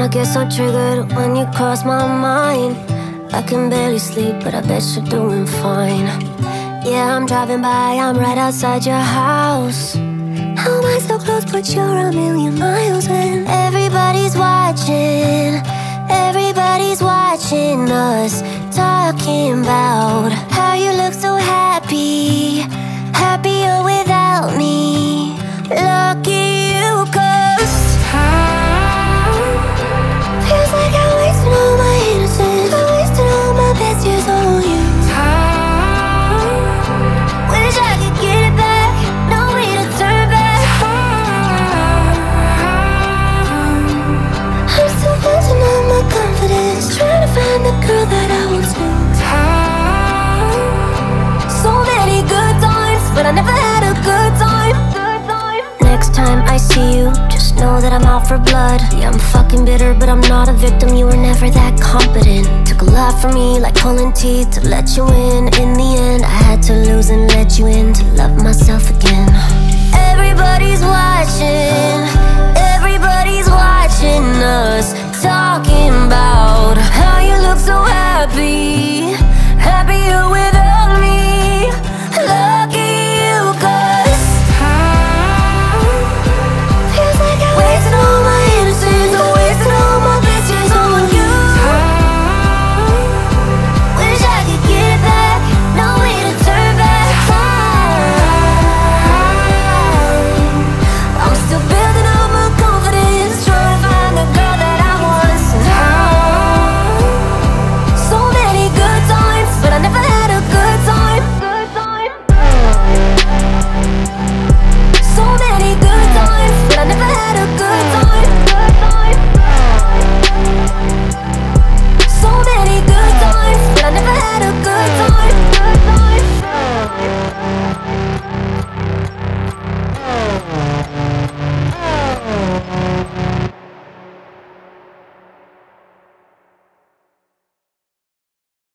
get so triggered when you cross my mind. I can barely sleep, but I bet you're doing fine. Yeah, I'm driving by, I'm right outside your house. How am I so close, but you're a million miles in? Everybody's watching us, talking about how you look so happy, happier without me. Lucky you, 'cause feels like I wasted all my innocence, I wasted all my best years on you. Wish I could get it back, no way to turn back. I'm still losing all my confidence, trying to find the girl that I once knew. So many good times, but I never had a good time. Next time I see you, just know that I'm out for blood. Yeah, I'm fucking bitter, but I'm not a victim. You were never that competent. Took a lot for me, like pulling teeth, to let you in. In the end, I had to lose and let you in, to love myself again. Everybody's watching us, talking